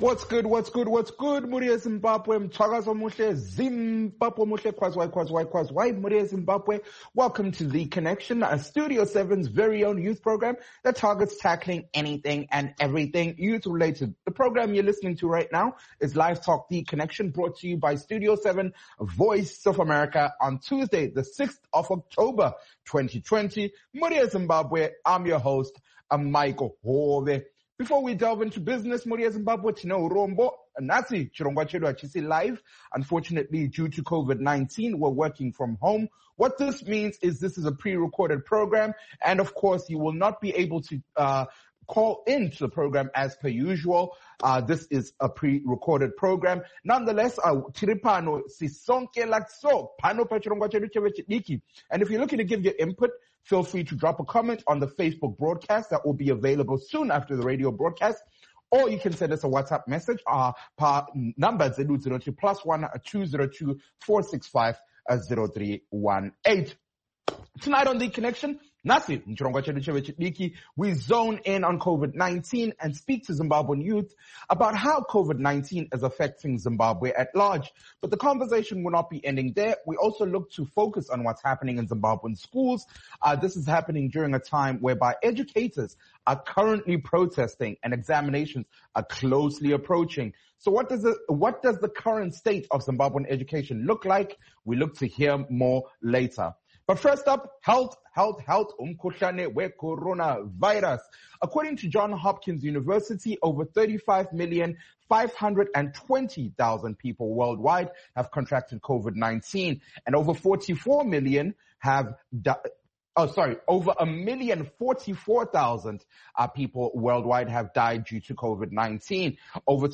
What's good? Muria Zimbabwe, Mchagazo Mushe, Zimbabwe Mushe, Kwazwai, Muria Zimbabwe. Welcome to The Connection, a Studio 7's very own youth program that targets tackling anything and everything youth related. The program you're listening to right now is Live Talk The Connection, brought to you by Studio 7, Voice of America, on Tuesday, the 6th of October, 2020. Muria Zimbabwe, I'm your host, Michael Hove. Before we delve into business, Muria Zimbabwe, Tino Rombo, Nasi, Chirongwa Chedu Achisi live. Unfortunately, due to COVID-19, we're working from home. What this means is this is a pre-recorded program, and of course, you will not be able to call into the program as per usual. This is a pre-recorded program. Nonetheless, Tiripano Sisonke Lakso, Pano Pachirongwa Chedu Chevechidiki. And if you're looking to give your input, feel free to drop a comment on the Facebook broadcast that will be available soon after the radio broadcast. Or you can send us a WhatsApp message. Our number is +1 202 465 0318. Tonight on The Connection, Nasi, we zone in on COVID-19 and speak to Zimbabwean youth about how COVID-19 is affecting Zimbabwe at large. But the conversation will not be ending there. We also look to focus on what's happening in Zimbabwean schools. This is happening during a time whereby educators are currently protesting and examinations are closely approaching. So what does the current state of Zimbabwean education look like? We look to hear more later. But first up, health, umkhuhlane we coronavirus. According to Johns Hopkins University, over 35,520,000 people worldwide have contracted COVID-19, and over 44 million have over 1,044,000 people worldwide have died due to COVID-19. Over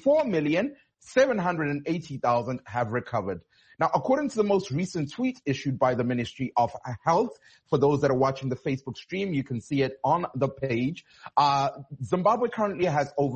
24,780,000 have recovered. Now, according to the most recent tweet issued by the Ministry of Health, for those that are watching the Facebook stream, you can see it on the page. Zimbabwe currently has over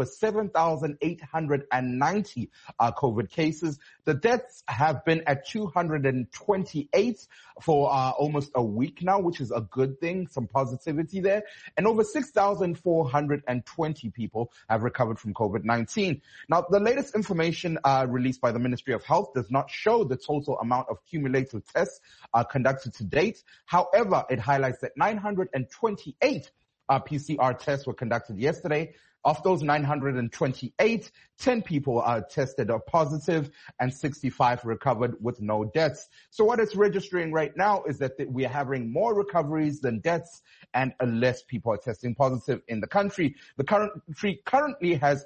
7,890 COVID cases. The deaths have been at 228 for almost a week now, which is a good thing, some positivity there. And over 6,420 people have recovered from COVID-19. Now, the latest information released by the Ministry of Health does not show the total amount of cumulative tests conducted to date. However, it highlights that 928 PCR tests were conducted yesterday. Of those 928, 10 people tested positive and 65 recovered with no deaths. So what it's registering right now is that we are having more recoveries than deaths and less people are testing positive in the country. The country currently has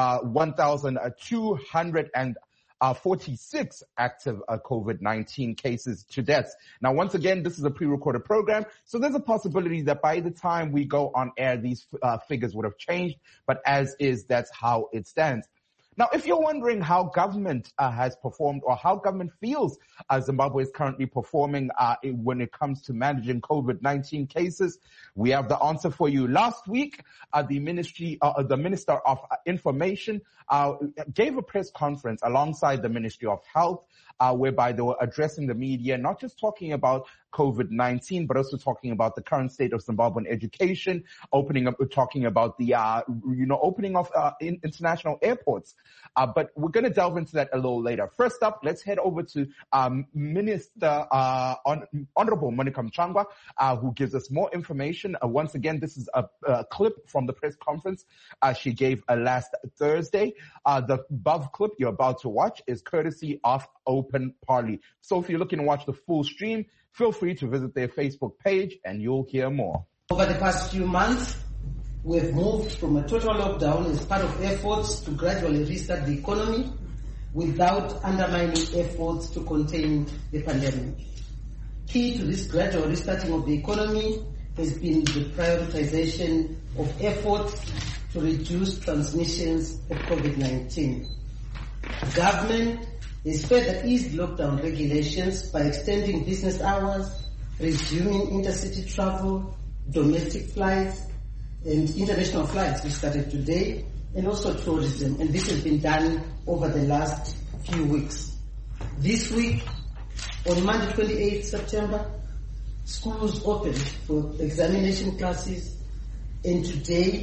1,246 active COVID-19 cases to deaths. Now, once again, this is a pre-recorded program, so there's a possibility that by the time we go on air, these figures would have changed, but as is, that's how it stands. Now, if you're wondering how government has performed or how government feels Zimbabwe is currently performing when it comes to managing COVID-19 cases, we have the answer for you. Last week, the Minister of Information gave a press conference alongside the Ministry of Health, whereby they were addressing the media, not just talking about COVID-19, but also talking about the current state of Zimbabwean education, talking about the, opening of international airports. But we're going to delve into that a little later. First up, let's head over to Minister Honorable Monica Mchangwa, who gives us more information. Once again, this is a clip from the press conference she gave last Thursday. The above clip you're about to watch is courtesy of Open Parley. So if you're looking to watch the full stream, feel free to visit their Facebook page and you'll hear more. Over the past few months, we've moved from a total lockdown as part of efforts to gradually restart the economy without undermining efforts to contain the pandemic. Key to this gradual restarting of the economy has been the prioritization of efforts to reduce transmissions of COVID-19. Government has further eased lockdown regulations by extending business hours, resuming intercity travel, domestic flights, and international flights, which started today, and also tourism. And this has been done over the last few weeks. This week, on Monday, 28th September, schools opened for examination classes, and today,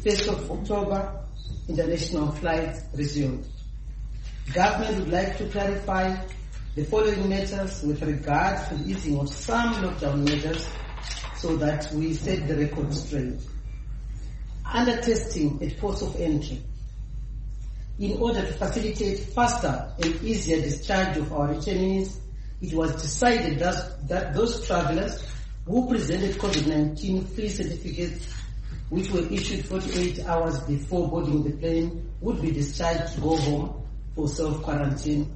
1st of October, international flights resumed. Government would like to clarify the following matters with regard to the easing of some lockdown measures so that we set the record straight. Under testing at ports of entry, in order to facilitate faster and easier discharge of our returnees, it was decided that those travelers who presented COVID-19 free certificates, which were issued 48 hours before boarding the plane, would be discharged to go home for self-quarantine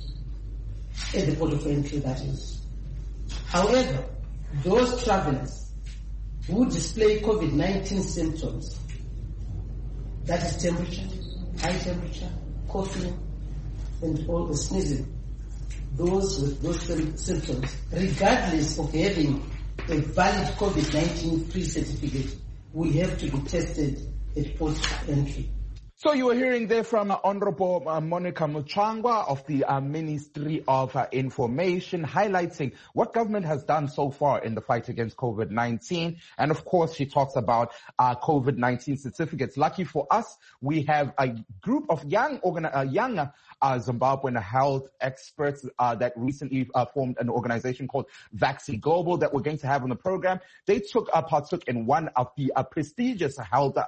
at the port of entry, that is. However, those travelers who display COVID-19 symptoms, that is temperature, high temperature, coughing, and all the sneezing, those with those symptoms, regardless of having a valid COVID-19 free certificate, will have to be tested at port entry. So you were hearing there from Honorable Monica Muchangwa of the Ministry of Information, highlighting what government has done so far in the fight against COVID-19. And of course, she talks about COVID-19 certificates. Lucky for us, we have a group of young Zimbabwean health experts that recently formed an organization called Vaccine Global that we're going to have on the program. They partook in one of the prestigious health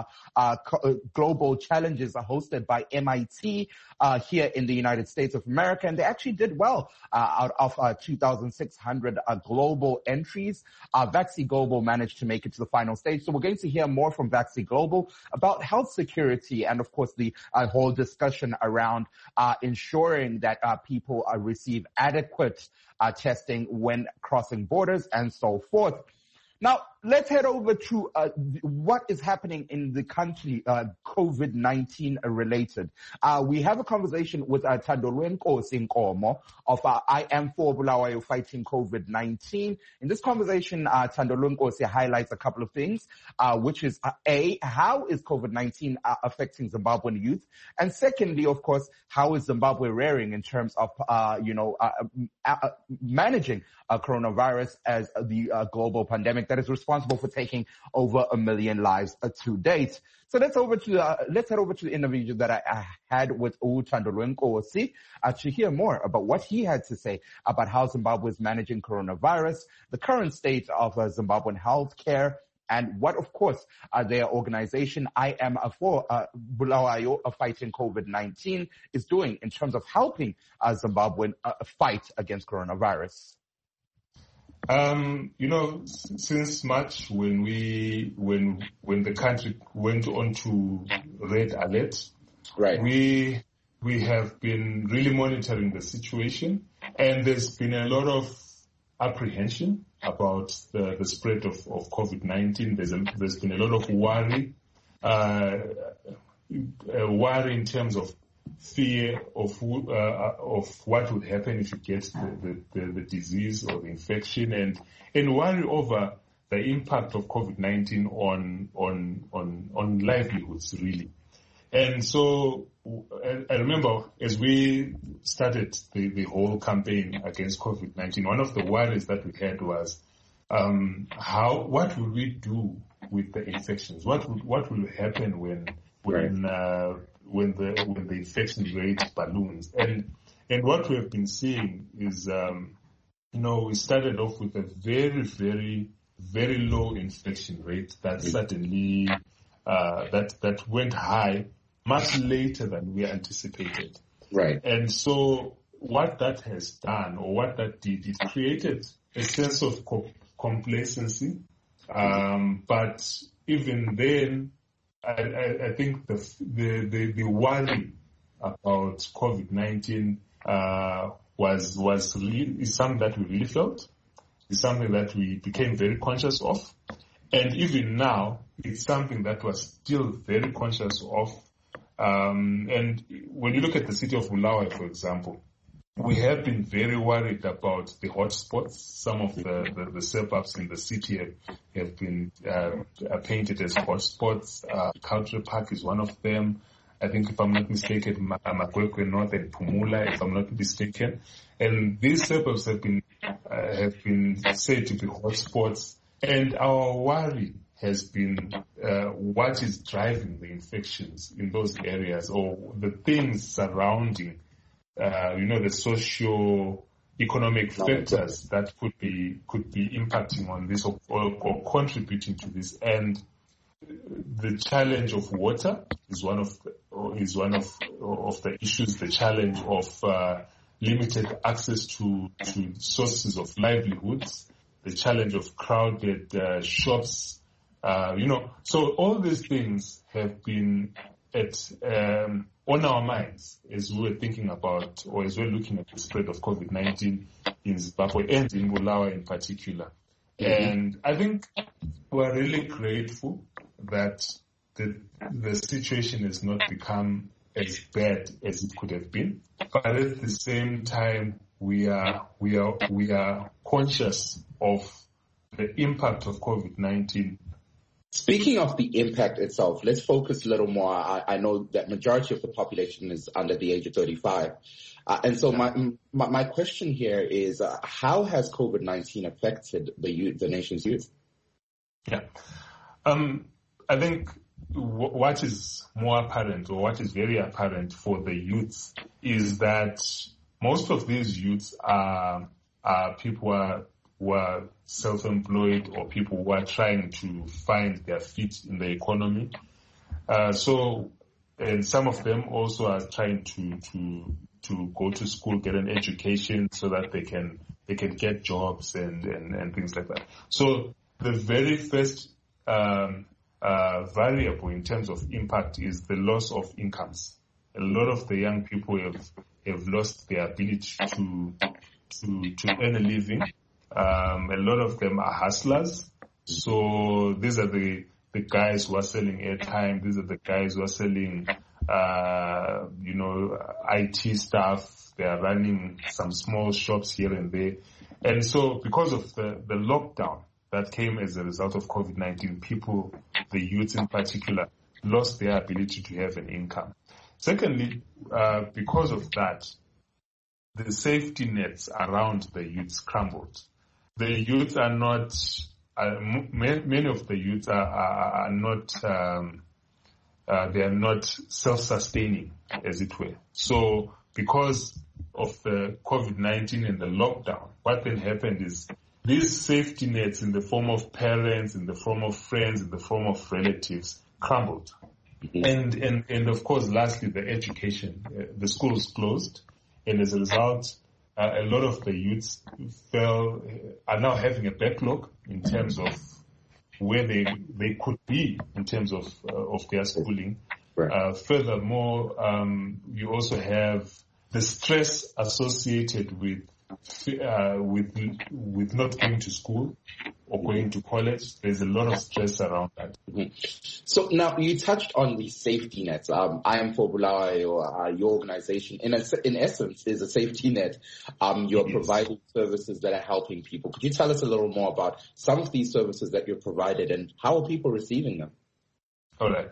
global challenges hosted by MIT here in the United States of America, and they actually did well out of 2,600 global entries. Vaccine Global managed to make it to the final stage. So we're going to hear more from Vaccine Global about health security and, of course, the whole discussion around ensuring that people receive adequate testing when crossing borders and so forth. Now, let's head over to what is happening in the country, COVID-19 related. We have a conversation with Thandolwe Nkosi of I Am for Bulawayo Fighting COVID-19. In this conversation, Thandolwe Nkosi highlights a couple of things, which is A, how is COVID-19 affecting Zimbabwean youth? And secondly, of course, how is Zimbabwe rearing in terms of, managing coronavirus as the global pandemic that is responsible for taking over 1 million lives to date. So let's head over to the interview that I had with Thandolwe Nkosi to hear more about what he had to say about how Zimbabwe is managing coronavirus, the current state of Zimbabwean healthcare, and what, of course, their organization, I Am for Bulawayo Fighting COVID-19, is doing in terms of helping Zimbabwean fight against coronavirus. Since March, when the country went on to red alert, right, we have been really monitoring the situation, and there's been a lot of apprehension about the spread of COVID-19. There's been a lot of worry in terms of fear of what would happen if you get the disease or the infection, and worry over the impact of COVID-19 on livelihoods, really. And so I remember as we started the whole campaign against COVID-19, one of the worries that we had was what will we do with the infections? What will happen when the infection rate balloons? And what we have been seeing is, we started off with a very, very, very low infection rate that suddenly that went high much later than we anticipated. Right. And so what that has done, or what that did, it created a sense of complacency. But even then, I think the worry about COVID-19 is something that we really felt. It's something that we became very conscious of, and even now, it's something that we're still very conscious of. And when you look at the city of Bulawayo, for example, we have been very worried about the hotspots. Some of the suburbs in the city have been painted as hotspots. Cultural Park is one of them. I think, if I'm not mistaken, Makwekwe North and Pumula, if I'm not mistaken. And these suburbs have been said to be hotspots. And our worry has been what is driving the infections in those areas, or the things surrounding, the socio-economic factors that could be impacting on this or contributing to this. And the challenge of water is one of the issues. The challenge of limited access to sources of livelihoods. The challenge of crowded shops. So all these things have been on our minds as we were thinking about, or as we're looking at the spread of COVID-19 in Zimbabwe and in Bulawayo in particular. And I think we're really grateful that the situation has not become as bad as it could have been. But at the same time, we are conscious of the impact of COVID-19. Speaking of the impact itself, let's focus a little more. I know that majority of the population is under the age of 35. And so my question here is, how has COVID-19 affected the nation's youth? Yeah. I think what is more apparent, or what is very apparent for the youth, is that most of these youths are people who are self-employed, or people who are trying to find their feet in the economy. And some of them also are trying to go to school, get an education, so that they can get jobs and things like that. So the very first variable in terms of impact is the loss of incomes. A lot of the young people have lost their ability to earn a living. A lot of them are hustlers. So these are the guys who are selling airtime. These are the guys who are selling, IT stuff. They are running some small shops here and there. And so because of the lockdown that came as a result of COVID-19, people, the youth in particular, lost their ability to have an income. Secondly, because of that, the safety nets around the youths crumbled. The youth are not, many of the youth are not, they are not self-sustaining, as it were. So because of the COVID-19 and the lockdown, what then happened is these safety nets in the form of parents, in the form of friends, in the form of relatives crumbled. And of course, lastly, the education, the schools closed. And as a result, a lot of the youths are now having a backlog in terms of where they could be in terms of their schooling. Right. Furthermore, you also have the stress associated with not going to school or going to college. There's a lot of stress around that. Mm-hmm. So now you touched on the safety nets. I Am for Bulawayo, your organization, in essence, is a safety net. You're providing services that are helping people. Could you tell us a little more about some of these services that you're provided and how are people receiving them? All right.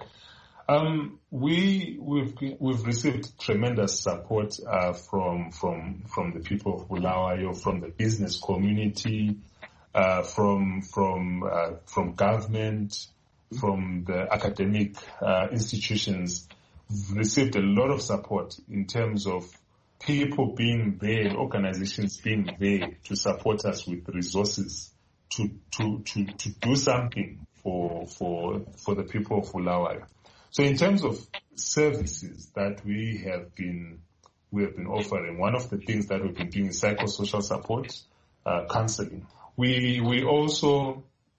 We've received tremendous support from the people of Bulawayo, from the business community, from government, from the academic institutions. We've received a lot of support in terms of people being there, organizations being there to support us with resources to do something for the people of Bulawayo. So in terms of services that we have been offering, one of the things that we've been doing is psychosocial support, counseling. We also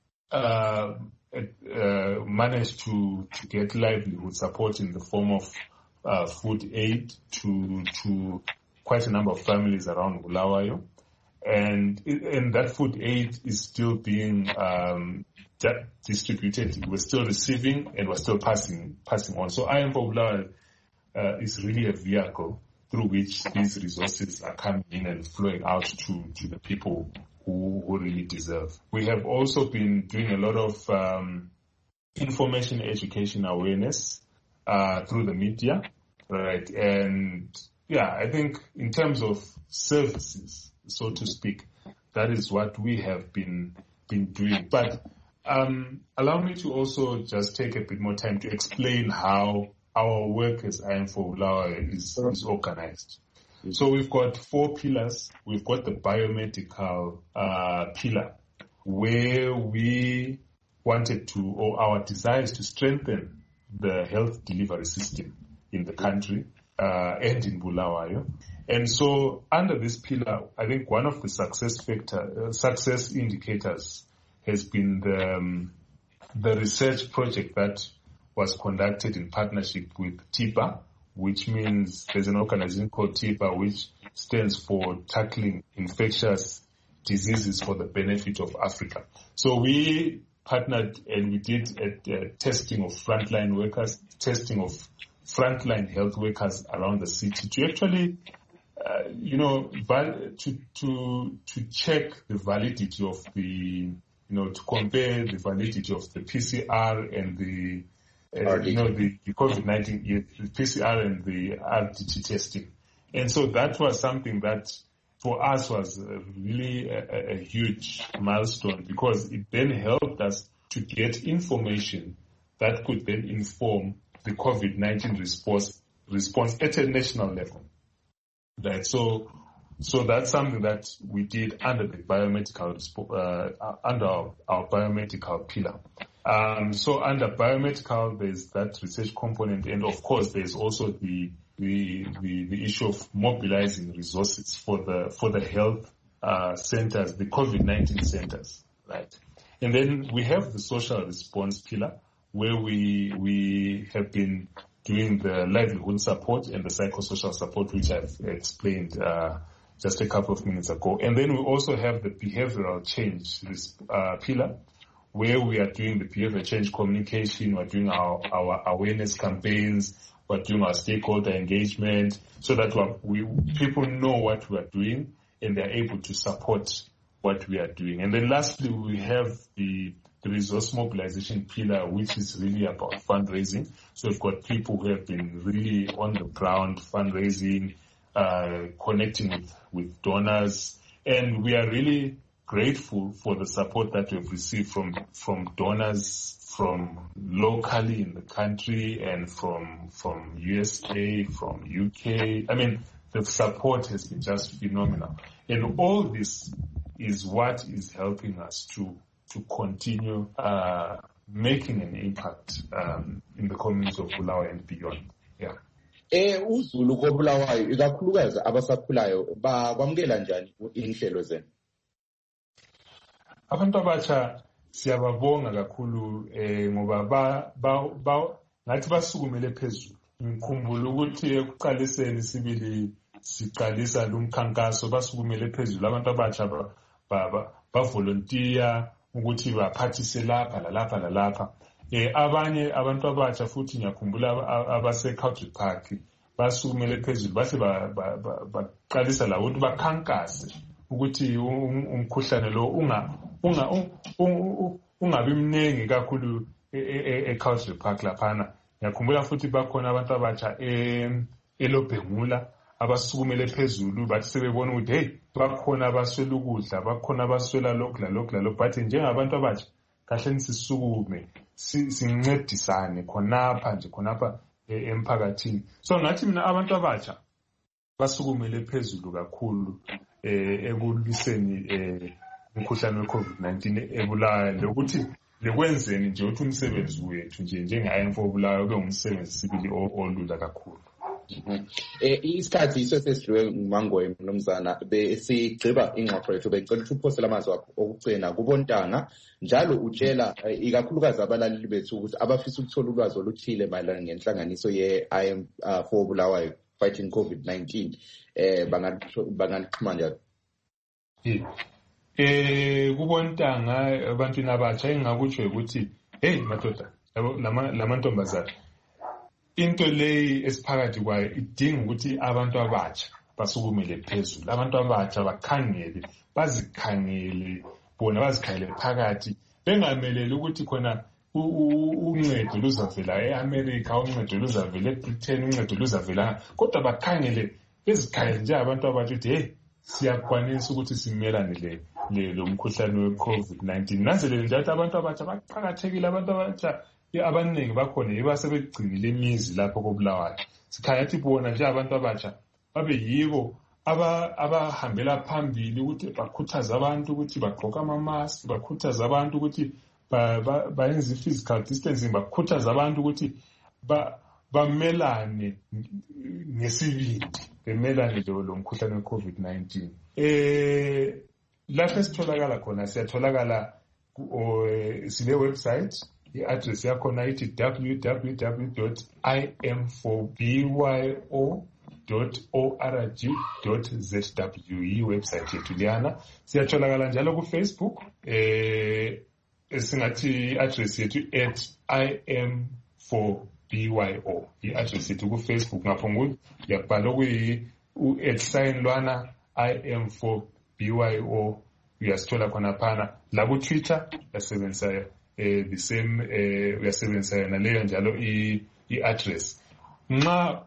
managed to get livelihood support in the form of food aid to quite a number of families around Bulawayo, and that food aid is still being distributed. We're still receiving and we're still passing on. So I Am for Bulawayo is really a vehicle through which these resources are coming in and flowing out to the people who really deserve. We have also been doing a lot of information, education, awareness through the media, right? And yeah, I think in terms of services, so to speak, that is what we have been doing. But Allow me to also just take a bit more time to explain how our work as I Am for Bulawayo is organized. So we've got 4 pillars. We've got the biomedical pillar, where we wanted to, or our desire is to strengthen the health delivery system in the country and in Bulawayo. And so under this pillar, I think one of the success indicators has been the research project that was conducted in partnership with TIPA, which means there's an organization called TIPA, which stands for Tackling Infectious Diseases for the Benefit of Africa. So we partnered and we did a testing of frontline workers, testing of frontline health workers around the city to actually, to check the validity of the, to compare the validity of the PCR and the COVID-19, the PCR and the RDT testing. And so that was something that for us was really a huge milestone, because it then helped us to get information that could then inform the COVID-19 response at a national level. Right. So that's something that we did under the biomedical, under our biomedical pillar. So under biomedical, there's that research component, and of course, there's also the issue of mobilizing resources for the health centers, the COVID-19 centers, right? And then we have the social response pillar, where we have been doing the livelihood support and the psychosocial support, which I've explained just a couple of minutes ago. And then we also have the behavioral change pillar, where we are doing the behavioral change communication, we're doing our awareness campaigns, we're doing our stakeholder engagement, so that people know what we are doing and they're able to support what we are doing. And then lastly, we have the resource mobilization pillar, which is really about fundraising. So we've got people who have been really on the ground fundraising, connecting with donors, and we are really grateful for the support that we've received from donors from locally in the country and from USA, from UK. I mean, the support has been just phenomenal. And all this is what is helping us to continue making an impact in the communities of Bulawayo and beyond. Yeah. uZulu koBulawayo ikakhulukazi abasakhulayo bakwamukela njani inhlelo zenu? Abantu abatsha siyababonga kakhulu ngoba ngathi basukumele phezulu. Ngikhumbula ukuthi ekuqaliseni sibili siqalisa lumkhankaso basukumele phezulu, abantu abatsha ba volunteer ukuthi baphathise lapha lalapha lalapha. Abanye abantu abatsha futhi ngiyakhumbula abase Country Park basukumele phezulu bathi baqalisa la ukuthi bakhankase ukuthi umkhuhlane lo ungabi mningi kakhulu Country Park laphana. Ngiyakhumbula futhi bakhona abantu abatsha eLobhengula abasukumele phezulu bathi sebebona ukuthi hey bakhona abaswela ukudla, bakhona abaswela lokhu bathi njengabantu abatsha kahle nisisukume sincedisane khonapha emphakathini. So ngathi mina abantu abatsha basukumele phezulu kakhulu ekulwiseni umkhuhlane weCovid-19 eBulawayo, lokuthi lekwenzeni nje ukuthi umsebenzi wethu nje njenge-I Am for Bulawayo kube umsebenzi sibili olula kakhulu. Isikhathi iso sesidliwe nguMangoye mnumzana, besigqiba ingxoxo yethu becela ukuthi uphosele amazwi akho okugcina kubontanga njalo utshela ikakhulukazi abalaleli bethu ukuthi abafisa ukuthola ulwazi oluthile mayelana ngenhlanganiso ye-I Am for Bulawayo Fighting COVID-19 bangalixhuma njalo. Kubontanga abantwini abatsha engingakutsho ukuthi hey madoda lamantombazana, into leyi esiphakathi kwayo idinga ukuthi abantu abatsha basukumele phezulu. Abantu abatsha bakhangele, bazikhangele bona, bazikhangele phakathi, bengameleli ukuthi khona uncedo luzavela eAmerica, uncedo luzavela eBritain, uncedo luzavela, kodwa bakhangele, bezikhangele nje abantu abatsha ukuthi hey siyakwanisa ukuthi simelane lo mkhuhlane we-COVID-19. Nanzelele nje ukuthi abantu abatsha baqakathekile, abantu abatsha abaningi bakhona ibasebegcinile imizi lapho koBulawayo. Sikhaya ukuthi bona nje abantu abatsha babe yibo abahambela phambili ukuthi bakhuthaza abantu ukuthi bagqoke ama-mask, bakhuthaza abantu ukuthi bayenze i-physical distancing, bakhuthaza abantu ukuthi bamelane ngesibindi, bemelane lo mkhuhlane we-COVID-19. Lapho esitholakala khona siyatholakala sile website, i-address yakhona ithi www.im4byo.org.zw i-website yethu liyana. Siyatholakala njalo ku-Facebook, singathi i-address yethu @im4byo i-address yethu ku-Facebook. Ngapho yakubhala @sign lwana im4byo uyasithola khona phana. La ku-Twitter yasebenzisa the same uyasebenzisa yona leyo njalo i-address. Nxa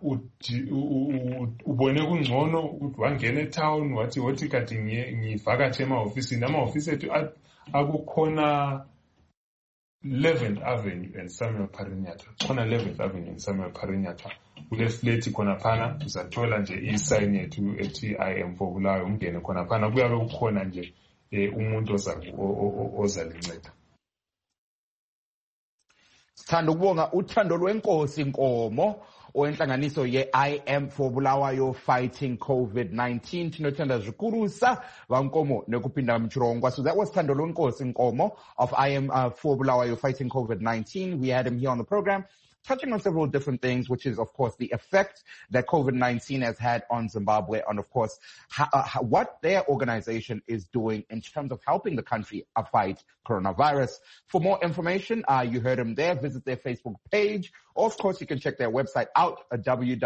ubone kungcono ukuthi wangena etown wathi kati ngivakatshe amahofisi ethu akukhona 11th Avenue and Samuel Parinyatwa. Khona 11th Avenue and Samuel Parinyatwa. Kule flat khona phana uzathola nje i-sign yethu ethi IM4 Bulawayo, ungene khona phana kuyabe kukhona nje umuntu ozalinceda. Sithanda ukubonga uthando lwenkosi Nkomo owenhlanganiso ye-IM4 Bulawayo Fighting COVID-19 tinothanda zvikulusa vankomo nekupinda mchirongwa. So that was Thando lwenkosi Nkomo of IM4 Bulawayo Fighting COVID-19. We had him here on the program, touching on several different things, which is, of course, the effect that COVID-19 has had on Zimbabwe, and, of course, what their organization is doing in terms of helping the country fight coronavirus. For more information, you heard him there. Visit their Facebook page. Or, of course, you can check their website out at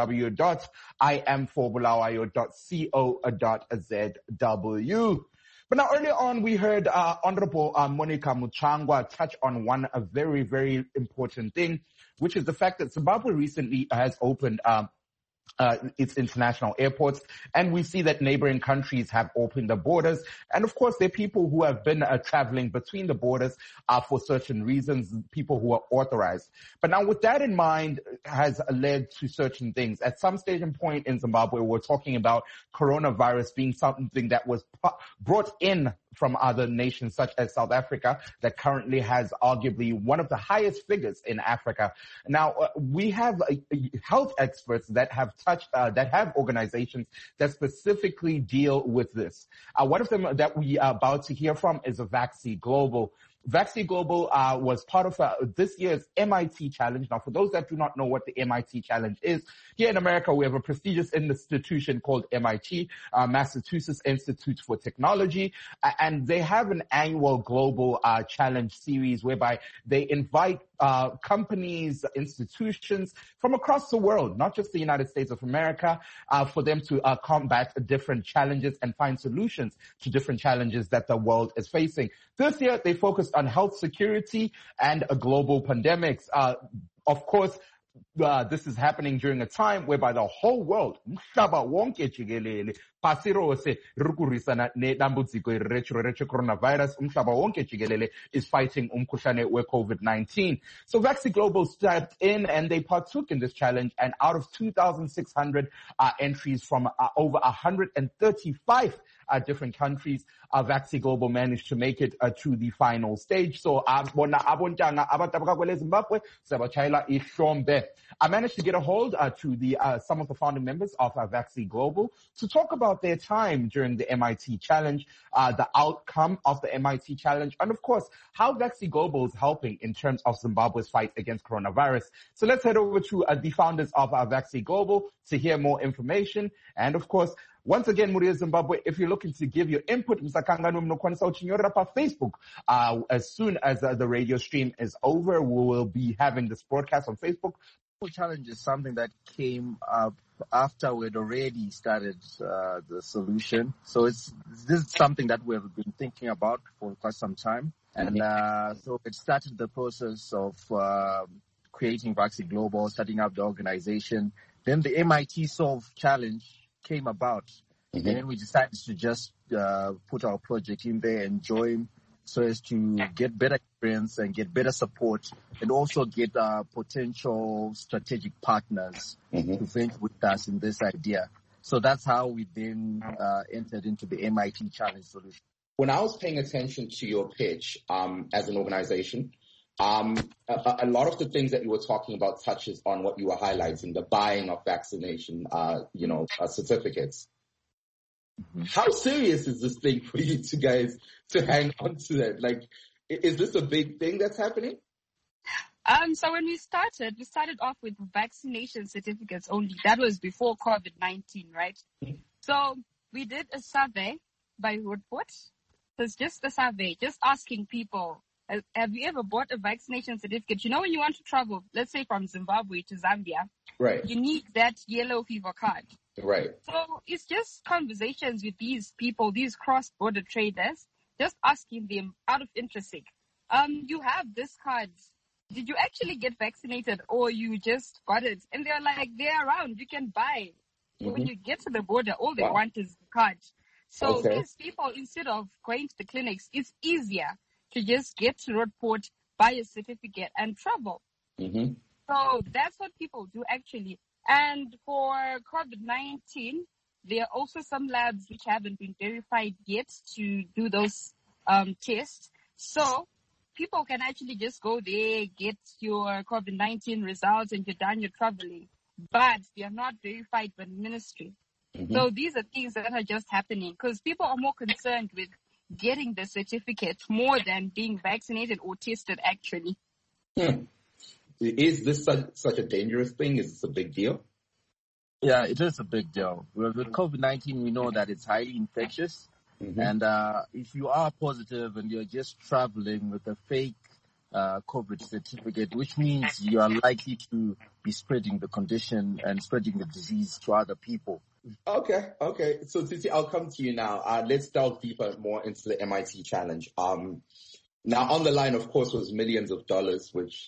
www.im4bulawayo.co.zw. But now, earlier on, we heard Honorable Monica Muchangwa touch on one very, very important thing, which is the fact that Zimbabwe recently has opened its international airports, and we see that neighboring countries have opened the borders. And of course, there are people who have been traveling between the borders for certain reasons, people who are authorized. But now with that in mind has led to certain things. At some stage and point in Zimbabwe, we're talking about coronavirus being something that was brought in from other nations such as South Africa, that currently has arguably one of the highest figures in Africa. Now, we have health experts that have that have organizations that specifically deal with this. One of them that we are about to hear from is Vaccine Global. Vaccine Global was part of this year's MIT Challenge. Now, for those that do not know what the MIT Challenge is, here in America, we have a prestigious institution called MIT, Massachusetts Institute for Technology, and they have an annual global challenge series whereby they invite companies, institutions from across the world, not just the United States of America, for them to combat different challenges and find solutions to different challenges that the world is facing. This year, they focused on health security and global pandemics. Of course, this is happening during a time whereby the whole world, coronavirus, is fighting COVID-19. So Vaccine Global stepped in and they partook in this challenge, and out of 2,600 entries from over 135 different countries, Vaccine Global managed to make it to the final stage. So I managed to get a hold to the some of the founding members of Vaccine Global to talk about their time during the MIT Challenge, the outcome of the MIT Challenge, and of course, how Vaccine Global is helping in terms of Zimbabwe's fight against coronavirus. So let's head over to the founders of Vaccine Global to hear more information. And of course, once again, Muria Zimbabwe, if you're looking to give your input, Facebook, as soon as the radio stream is over, we will be having this broadcast on Facebook. Challenge is something that came up after we'd already started the solution. So this is something that we've been thinking about for quite some time. And so it started the process of creating Vaccine Global, setting up the organization. Then the MIT Solve Challenge came about. And then we decided to just put our project in there and join so as to get better experience and get better support and also get potential strategic partners to venture with us in this idea. So that's how we then entered into the MIT Challenge solution. When I was paying attention to your pitch as an organization, a lot of the things that you were talking about touches on what you were highlighting, the buying of vaccination, certificates. How serious is this thing for you two guys to hang on to that? Like, is this a big thing that's happening? So when we started off with vaccination certificates only. That was before COVID-19, right? So we did a survey by Woodport. So it's just a survey, just asking people, have you ever bought a vaccination certificate? You know, when you want to travel, let's say from Zimbabwe to Zambia, right? You need that yellow fever card. Right. So it's just conversations with these people, these cross-border traders, just asking them out of interest. You have this card. Did you actually get vaccinated or you just got it? And they're like, they're around. You can buy. When you get to the border, all they want is the card. So these people, instead of going to the clinics, it's easier to just get to Roadport, buy a certificate, and travel. So that's what people do actually. And for COVID-19, there are also some labs which haven't been verified yet to do those tests. So people can actually just go there, get your COVID-19 results, and you're done your traveling. But they are not verified by the ministry. So these are things that are just happening because people are more concerned with getting the certificate more than being vaccinated or tested actually. Is this such a dangerous thing? Is this a big deal? Yeah, it is a big deal. With COVID-19, we know that it's highly infectious. And if you are positive and you're just traveling with a fake COVID certificate, which means you are likely to be spreading the condition and spreading the disease to other people. Okay. So, Titi, I'll come to you now. Let's delve deeper more into the MIT Challenge. Now, on the line, of course, was millions of dollars, which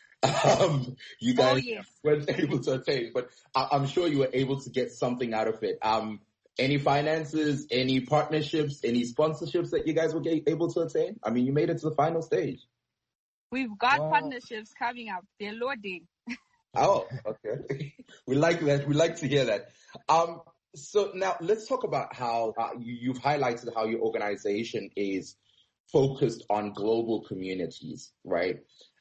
you guys weren't able to attain. But I'm sure you were able to get something out of it. Any finances, any partnerships, any sponsorships that you guys were able to attain? I mean, you made it to the final stage. We've got partnerships coming up. They're loading. Oh, okay. We like that. We like to hear that. So now let's talk about how you've highlighted how your organization is focused on global communities, right?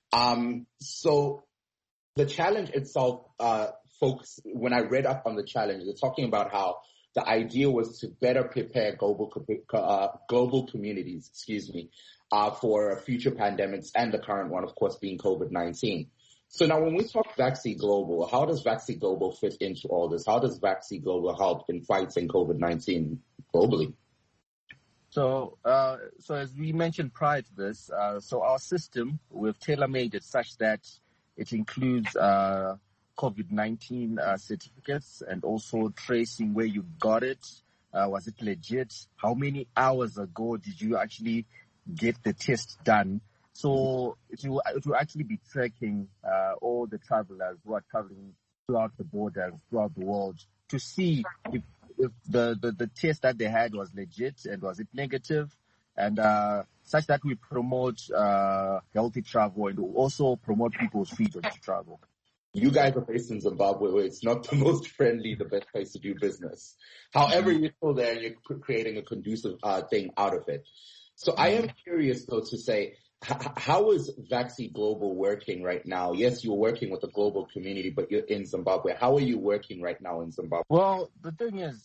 So the challenge itself, folks, when I read up on the challenge, they're talking about how the idea was to better prepare global communities, for future pandemics and the current one, of course, being COVID-19. So now when we talk Vaccine Global, how does Vaccine Global fit into all this? How does Vaccine Global help in fighting COVID-19 globally? So as we mentioned prior to this, so our system, we've tailor-made it such that it includes COVID-19 certificates and also tracing where you got it. Was it legit? How many hours ago did you actually get the test done? So it will actually be tracking all the travelers who are traveling throughout the borders, throughout the world, to see if the test that they had was legit and was it negative, and such that we promote healthy travel and also promote people's freedom to travel. You guys are based in Zimbabwe, where it's not the most friendly, the best place to do business. However, you're still there and you're creating a conducive thing out of it. So I am curious, though, to say, how is Vaccine Global working right now? Yes, you're working with the global community, but you're in Zimbabwe. How are you working right now in Zimbabwe? Well, the thing is,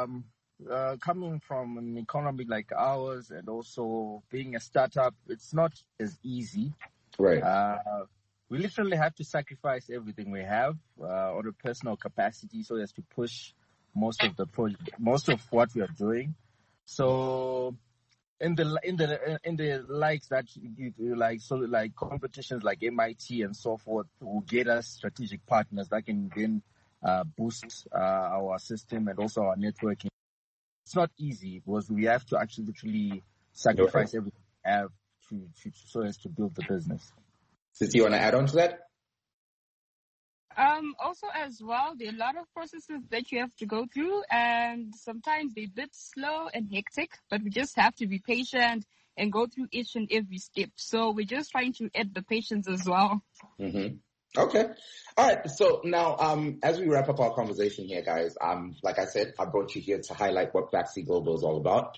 coming from an economy like ours and also being a startup, it's not as easy. Right. We literally have to sacrifice everything we have on a personal capacity so as to push most of what we are doing. So in the likes that you do, like competitions like MIT and so forth, will get us strategic partners that can then boost our system and also our networking. It's not easy because we have to actually literally sacrifice everything we have so as to build the business. Did you want to add on to that? Also as well, there are a lot of processes that you have to go through, and sometimes they're a bit slow and hectic, but we just have to be patient and go through each and every step. So we're just trying to add the patience as well. Mm-hmm. Okay. All right. So now, as we wrap up our conversation here, guys, like I said, I brought you here to highlight what Vaccine Global is all about.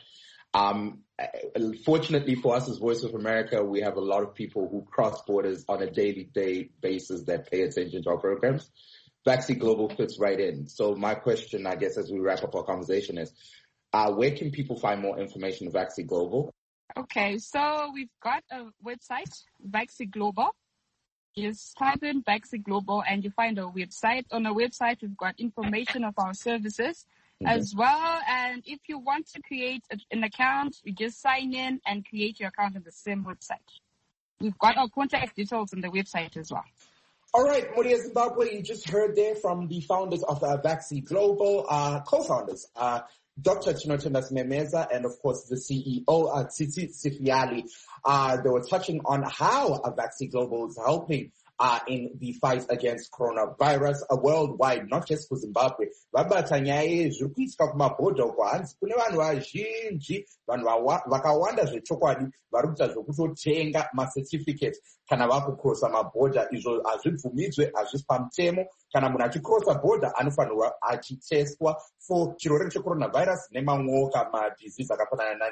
Fortunately for us as Voice of America, we have a lot of people who cross borders on a daily basis that pay attention to our programs. Vaccine Global fits right in. So my question, I guess, as we wrap up our conversation is, where can people find more information on Vaccine Global? Okay, so we've got a website, Vaccine Global. Just type in Vaccine Global and you find our website. On our website, we've got information of our services as well. And if you want to create an account, you just sign in and create your account on the same website. We've got our contact details on the website as well. All right, Muria Zimbabwe, you just heard there from the founders of Vaccine Global, co-founders, Dr. Tinotenda Memeza, and of course the CEO, Tsitsi Sifiali. They were touching on how Vaccine Global is helping in the fight against coronavirus worldwide, not just for Zimbabwe. Vabata nyaya zviri kuitika kumabhodha uko hanzi kune vanhu vazhinji, vanhu vakawanda zvechokwadi vari kuita zvekutotenga macertificate kana vakucrossa mabhodha. Izvo hazvibvumidzwe, hazvisi pamutemo. Kana munhu achicrossa bhodha anofanirwa achitestwa for chirwere checoronavirus nemamwewo madisease akafanana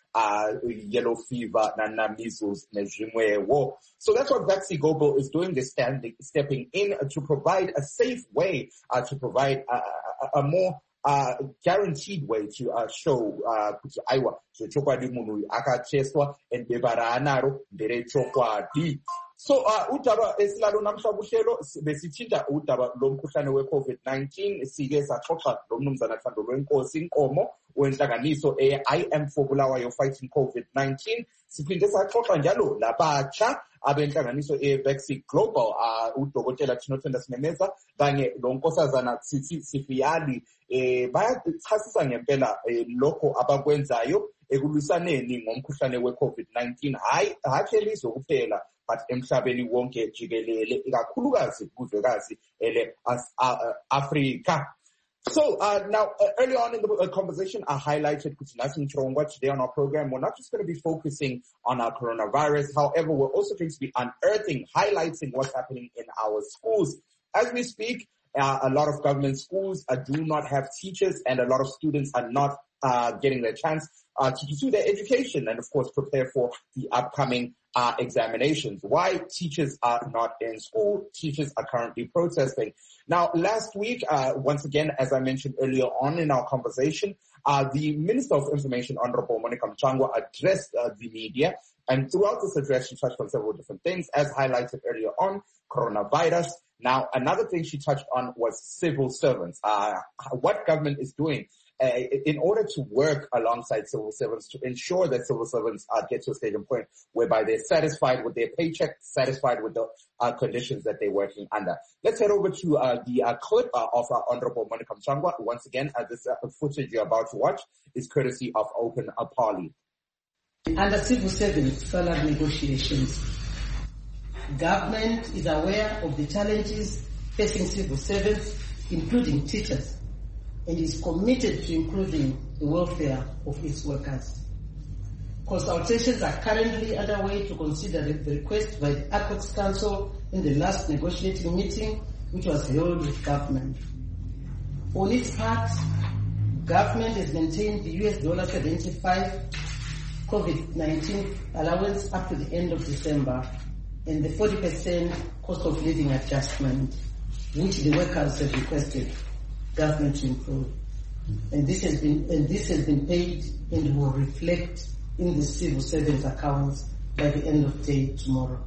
yellow fever, measles, nezvimwewo. So that's what Vaccine Global is doing. They're stepping in to provide a safe way, to provide a more guaranteed way to show kuti aiwa zvechokwadi munhu akatestwa and beva raanaro nderechokwadi. So udaba esilalo namhla kuhlelo besithinta udaba lomkhuhlane we-COVID-19 sike saxoxa lomnumzana Thando Lwenkosi Nkomo wenhlanganiso I Am for Bulawayo Fighting COVID-19. Siphinde saxoxa njalo labatsha abenhlanganiso Vaccine Global, udokotela Tinotenda Memeza kanye lonkosazana Tsitsi Sifiali bayachasisa ngempela lokho abakwenzayo ekulwisaneni ngomkhuhlane we-COVID-19. Hayi elizwe kuphela but emhlabeni wonke jikelele, ikakhulukazi kuzwekazi Africa. So now, early on in the conversation, I highlighted Kutinasi Nchongwa today on our program. We're not just going to be focusing on our coronavirus. However, we're also going to be unearthing, highlighting what's happening in our schools. As we speak, a lot of government schools do not have teachers, and a lot of students are not getting their chance to pursue their education and, of course, prepare for the upcoming examinations. Why teachers are not in school? Teachers are currently protesting. Now, last week, once again, as I mentioned earlier on in our conversation, the Minister of Information, Honorable Monica Mchangwa, addressed the media. And throughout this address, she touched on several different things, as highlighted earlier on, coronavirus. Now, another thing she touched on was civil servants, what government is doing in order to work alongside civil servants to ensure that civil servants get to a stage and point whereby they're satisfied with their paycheck, satisfied with the conditions that they're working under. Let's head over to the clip of Honorable Monica Mchangwa. Once again, this footage you're about to watch is courtesy of Open Parley. Under civil service salary negotiations, government is aware of the challenges facing civil servants, including teachers, and is committed to improving the welfare of its workers. Consultations are currently underway to consider the request by the Apex Council in the last negotiating meeting, which was held with government. On its part, government has maintained the $75 COVID-19 allowance up to the end of December and the 40% cost of living adjustment, which the workers have requested government to improve. And this has been paid and will reflect in the civil servants accounts by the end of the day tomorrow.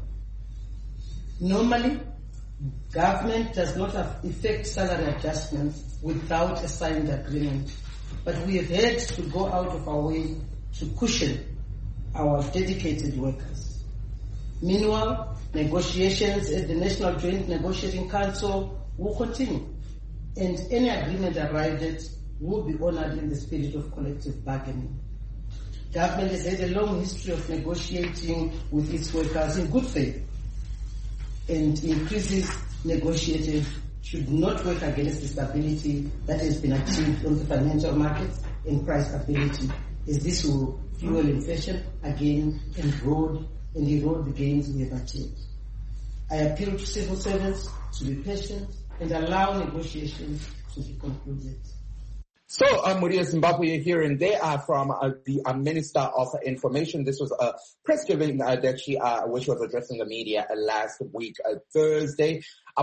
Normally, government does not effect salary adjustments without a signed agreement, but we have had to go out of our way to cushion our dedicated workers. Meanwhile, negotiations at the National Joint Negotiating Council will continue, and any agreement arrived at will be honored in the spirit of collective bargaining. Government has had a long history of negotiating with its workers in good faith and increases negotiated should not work against the stability that has been achieved on the financial markets and price stability, as this will fuel inflation again and erode the gains we have achieved. I appeal to civil servants to be patient and allow negotiations to be concluded. So, Muria Zimbabwe, you're hearing there from the Minister of Information. This was a press giving that she was addressing the media last week, Thursday.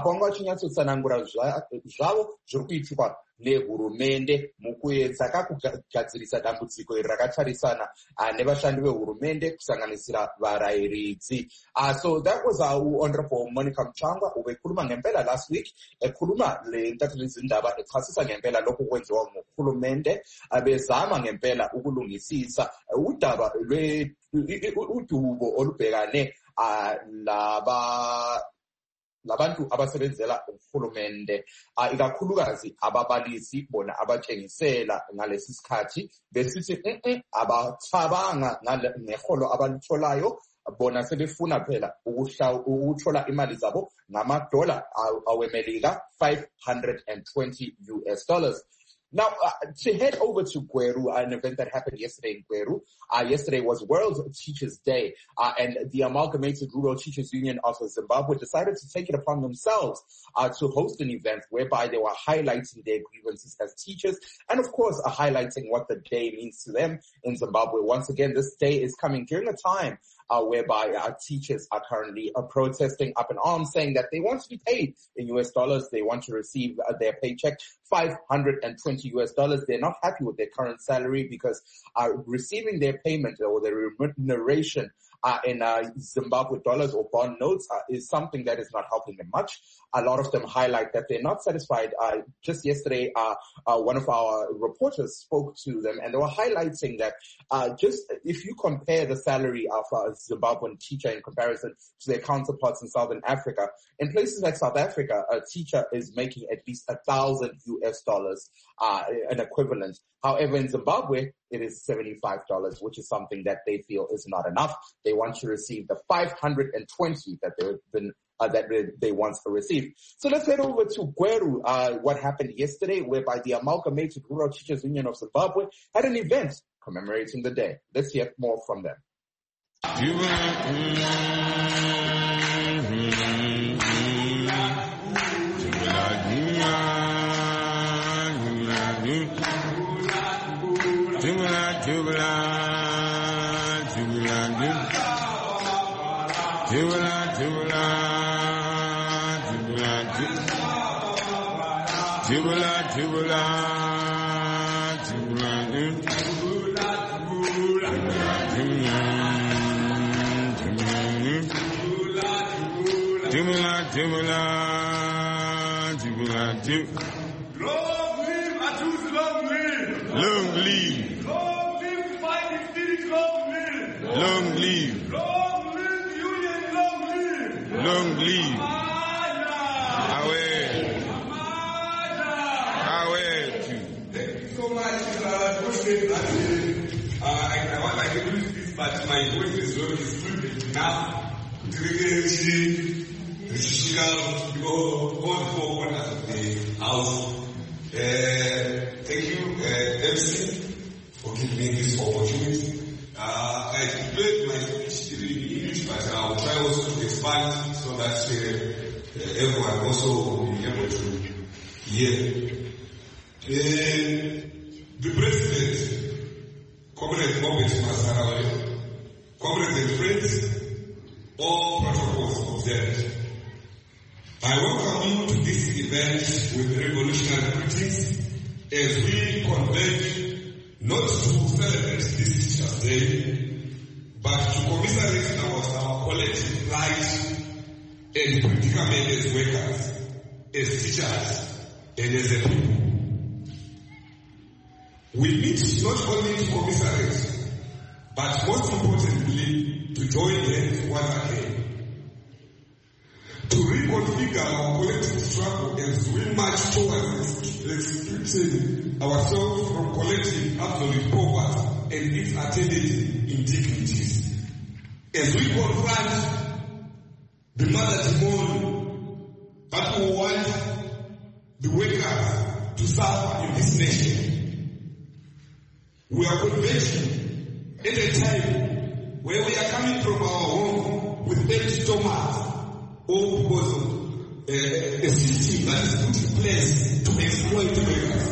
nehurumende mukuedza kakugadzirisa dambudziko iri rakatarisana nevashandi vehurumende kusanganisira varayiridzi. So that was our Honorable Monica Mchangwa ubekhuluma ngempela last week ekhuluma lentathelizindaba echasisa ngempela lokhu kwenziwa nguhulumende bezama ngempela ukulungisisa udaba udubo olubhekane labantu abasebenzela uhulumende ikakhulukazi ababalisi bona abatshengisela ngalesi sikhathi besithi abathabanga ngeholo abalitholayo bona sebefuna phela ukuthola imali zabo ngamadola awemelika $520. Now, to head over to Gweru, an event that happened yesterday in Gweru. Yesterday was World Teachers Day, and the Amalgamated Rural Teachers Union of Zimbabwe decided to take it upon themselves to host an event whereby they were highlighting their grievances as teachers and, of course, highlighting what the day means to them in Zimbabwe. Once again, this day is coming during a time whereby teachers are currently protesting up in arms, saying that they want to be paid in US dollars. They want to receive their paycheck, $520 US. They're not happy with their current salary because receiving their payment or their remuneration in Zimbabwe dollars or bond notes is something that is not helping them much. A lot of them highlight that they're not satisfied. Just yesterday, one of our reporters spoke to them and they were highlighting that just if you compare the salary of a Zimbabwean teacher in comparison to their counterparts in Southern Africa, in places like South Africa, a teacher is making at least $1,000 US, an equivalent. However, in Zimbabwe, it is $75, which is something that they feel is not enough. They want to receive the $520 that they've been that they once received. So let's head over to Gweru, what happened yesterday, whereby the Amalgamated Rural Teachers Union of Zimbabwe had an event commemorating the day. Let's hear more from them. Long live Atus, long live! Long live! Long live fighting spirit, long live! Long live! Long live union, long live! Long live! Away! Thank you so much, I want to use this, but my voice is not fluent enough to really all four corners of the house. Thank you, MC, for giving me this opportunity. I prepared my speech in English, but I will try also to expand so that everyone also will be able to hear. The President, Comrade Mobet Masarawe, comrades and friends, all protocols observed. I welcome you to this event with revolutionary greetings as we converge not to celebrate this Teachers' Day, but to commiserate our collective plight and predicament as workers, as teachers, and as a people. We meet not only to commiserate, but most importantly, to join hands once again. To reconfigure our collective struggle as we march towards restricting ourselves from collective absolute poverty and its attendant indignities. As we confront the mother demon that will want the workers to suffer in this nation. We are convention at a time where we are coming from our home with empty stomachs, all because of a system that is put in place to exploit the workers.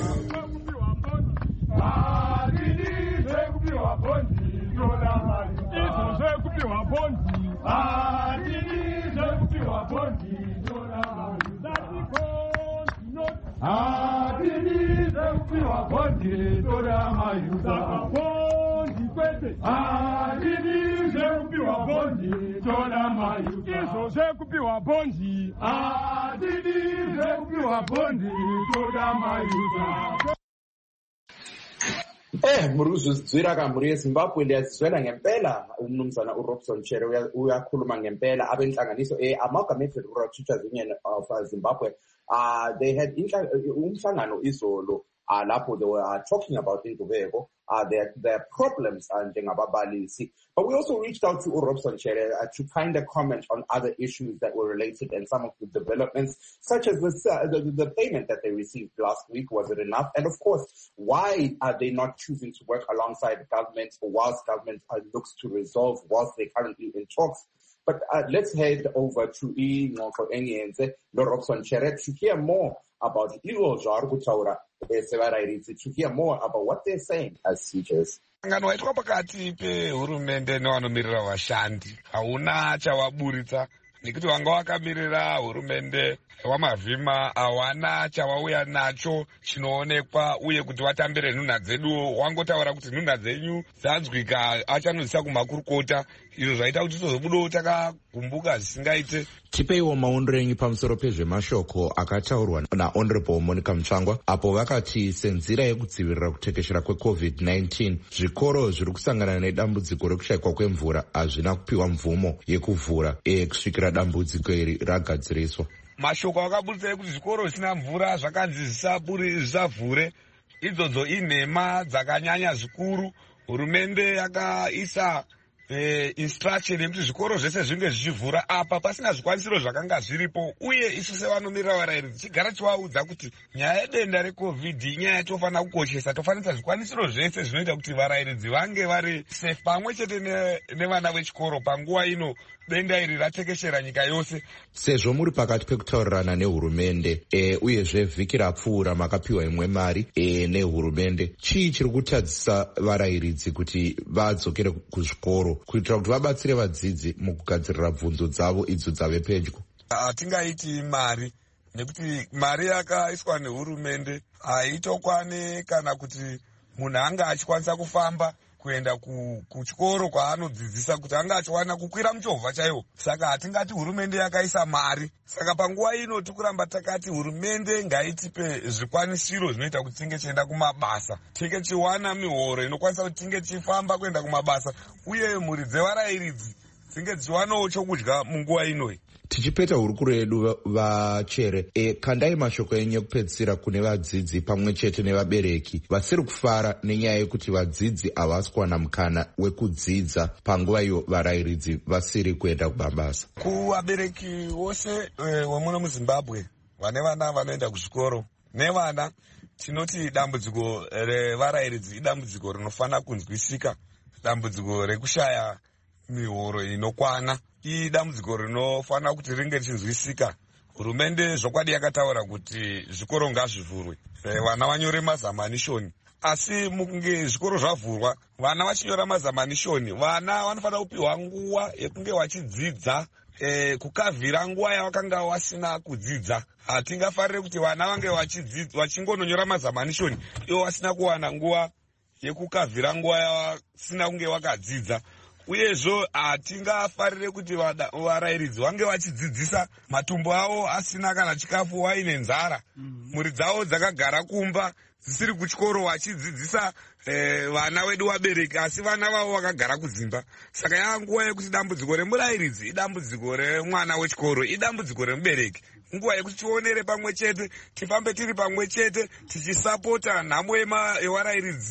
Muri kuzozwira kamuri yeZimbabwe liyazizwela ngempela umnumzana uRobson Chere uyakhuluma ngempela abenhlanganiso Amalgamated Rural Teachers Union of Zimbabwe. They had umhlangano izolo lapho they were talking about their problems njengababalisi. But we also reached out to Robson Chere to kind of comment on other issues that were related and some of the developments, such as the payment that they received last week. Was it enough? And of course, why are they not choosing to work alongside the government whilst government looks to resolve whilst they're currently in talks? But let's head over to Ingoko Enyenze, Robson Chere, to hear more about to hear more about what they're saying as teachers. Ngano waitwa pakati pehurumende nevanomirira vashandi hauna chavaburitsa nekuti vanga vakamirira hurumende wamavhima hawana chavauya nacho chinoonekwa uye kuti vatambire nhunha dzedu. Wangotaura kuti nhunha dzenyu dzanzwika achanozisa kumakurukota, izvo zvaita kuti tozobudawo takagumbuka zvisingaite. Tipeiwo maondero enyu pamusoro pezvemashoko akataurwa naHonorable Monica Mutsvangwa apo vakati senzira yekudzivirira kutekeshera kweCovid-19 zvikoro zviri kusangana nedambudziko rekushayikwa kwemvura hazvina kupiwa mvumo yekuvhura kusvikira dambudziko iri ragadziriswa. Mashoko akaburitsa ekuti zvikoro zvisina mvura zvakanzi zvisavhure, idzodzo inhema dzakanyanya zvikuru. Hurumende yakaisa instruction yekuti zvikoro zvese zvinge zvichivhura apa pasina zvikwanisiro zvakanga zviripo, uye isu sevanomirira varairidzi tichigara tichivaudza kuti nyaya yedenda reCovid inyaya yatofanira kukoshesa. Tofanisa zvikwanisiro zvese zvinoita kuti varairidzi vange vari safe pamwe chete nevana vechikoro panguva ino denda iri ratekeshera nyika yose. Sezvo muri pakati pekutaurirana nehurumende uyezve vhiki rapfuura makapiwa imwe mari nehurumende, chii chiri kutadzisa varairidzi kuti vadzokere kuzvikoro kuitira kuti vabatsire vadzidzi mukugadzirira bvunzo dzavo idzo dzave pedyo? Hatingaiti mari, nekuti mari yakaiswa nehurumende haitokwani kana kuti munhu anga achikwanisa kufamba kuenda kuchikoro kwaanodzidzisa kuti anga achiwana kukwira muchovha chaiwo. Saka hatingati hurumende yakaisa mari. Saka panguva ino tikuramba takati hurumende ngaitipe zvikwanisiro zvinoita kuti tinge tichienda kumabasa, tinge tichiwana mihoro inokwanisa kuti tinge tichifamba kuenda kumabasa, uye mhuri dzevarairidzi dzinge dzichiwanawo chokudya munguva inoyi. Tichipeta hurukuro yedu vaChere, kandai mashoko enyu ekupedzisira kune vadzidzi pamwe chete nevabereki vasiri kufara nenyaya yekuti vadzidzi havasi kuwana mukana wekudzidza panguva iyo varairidzi vasiri kuenda kumabasa. Kuvabereki vose vemuno muZimbabwe vane vana vanoenda kuzvikoro nevana, tinoti dambudziko revarairidzi idambudziko rinofanira kunzwisika, dambudziko rekushaya mihoro inokwana idambudziko rinofanira kuti ringe richinzwisika. Hurumende zvokwadi yakataura kuti zvikoro ngazvivhurwe, vana vanyore mazamanishoni, asi mukunge zvikoro zvavhurwa vana vachinyora mazamanishoni, vana vanofanira kupiwa nguva yekunge vachidzidza kukavhira nguva yavakanga vasina kudzidza. Hatingafarire kuti vana vange vachingononyora mazamanishoni ivo vasina kuwana nguva yekukavhira nguva yavasina kunge vakadzidza. Uyezvo hatingafarire kuti varairidzi vange vachidzidzisa matumbu avo asina kana chikafu, vaine nzara, mhuri dzavo dzakagara kumba dzisiri kuchikoro, vachidzidzisa vana vedu vabereki asi vana vavo vakagara kudzimba. Saka yava nguva yekuti dambudziko remurairidzi idambudziko remwana wechikoro, idambudziko remubereki. Nguva yekuti tionere pamwe chete, tifambe tiri pamwe chete tichisapota nhamo yevarairidzi,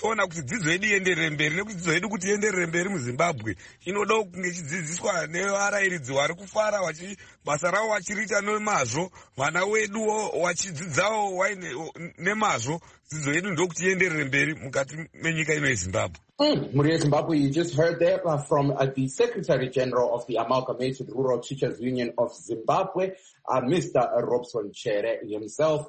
tichiona kuti dzidzo yedu ienderere mberi, nekuti dzidzo yedu kuti ienderere mberi muZimbabwe inoda kunge ichidzidziswa nevarairidzi vari kufara basa ravo vachiriita nemazvo, vana weduwo wachidzidzawo nemazvo. Dzidzo yedu ndokuti ienderere mberi mukati menyika ino yeZimbabwe. Muria Zimbabwe, you just heard there from the Secretary General of the Amalgamated Rural Teachers Union of Zimbabwe, Mr. Robson Chere himself.